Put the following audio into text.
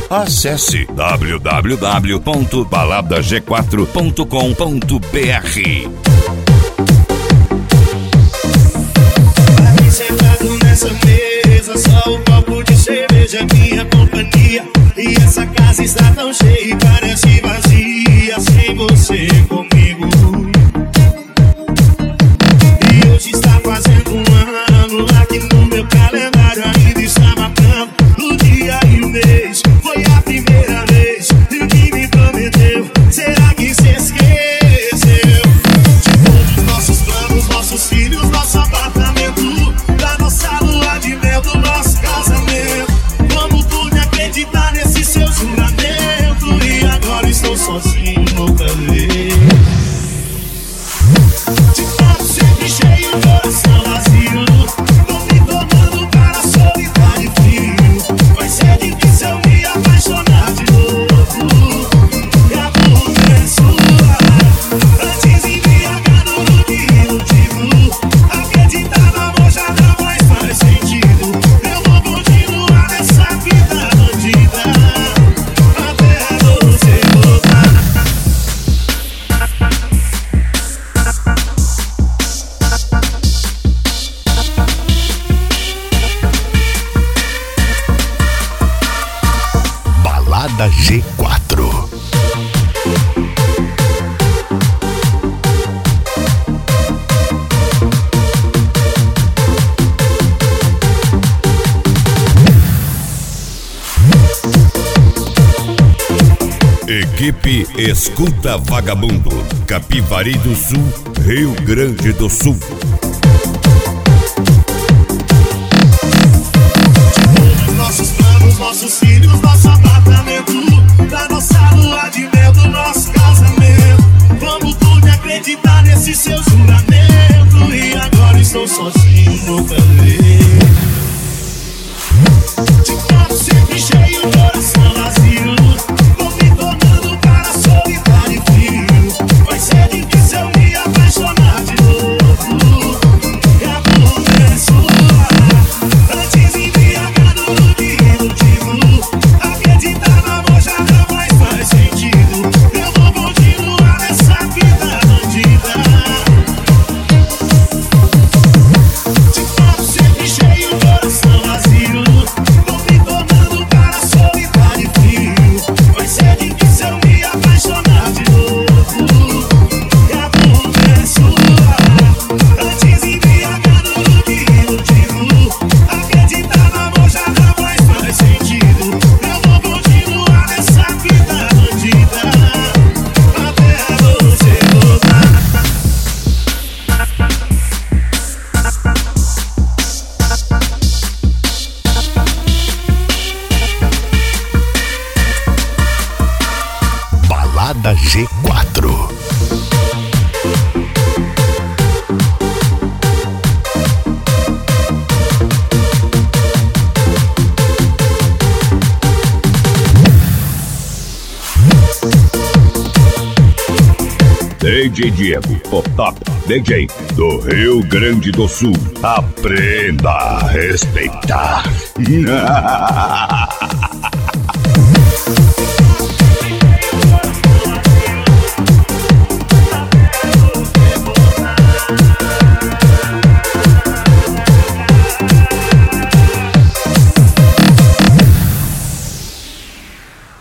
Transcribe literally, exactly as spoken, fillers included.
Acesse w w w ponto balada g quatro ponto com ponto b r. Sentado nessa mesa, só um copo de cerveja é minha companhia. E essa casa está tão cheia e parece vazia sem você comigo. E hoje está fazendo um ano, aqui no meu calendário ainda está marcando o dia e o mês. Foi a primeira vez que me prometeu. Será que se esqueceu de todos os nossos planos, nossos filhos, nosso apartamento, da nossa lua de mel, do nosso casamento? Como pude acreditar nesse seu juramento? E agora estou sozinho outra vez. De copo sempre cheio, coração vazio, tô me tornando para solitário e frio. Vai ser difícil eu me apaixonar de novo. E a culpa é sua. Antes embriagado no que iludido, acreditar no amor já não mais faz sentido. Eu vou continuar nessa vida bandida até você voltar. Balada G quatro. Equipe Escuta Vagabundo, Capivari do Sul, Rio Grande do Sul. Nossos planos, nossos filhos, nosso apartamento, da nossa lua de mel, do nosso casamento. Como pude acreditar nesse seu juramento? E agora estou sozinho outra vez. De copo sempre cheio, coração vazio, vou me tornando para solitário e frio. Vai ser difícil eu me apaixonar de novo. E a culpa é sua. Antes embriagado no que iludido, acreditar no amor já não mais faz sentido. Eu vou continuar nessa vida bandida. De copo sempre cheio, coração vazio, vou me tornando para solitário e frio. Vai ser difícil eu me apaixonar de novo. E a culpa é sua. Antes embriagado no que iludido, acreditar no amor já não mais faz sentido. Eu vou continuar nessa vida bandida até você voltar. Balada G quatro. D J Diego, o top D J do Rio Grande do Sul. Aprenda a respeitar.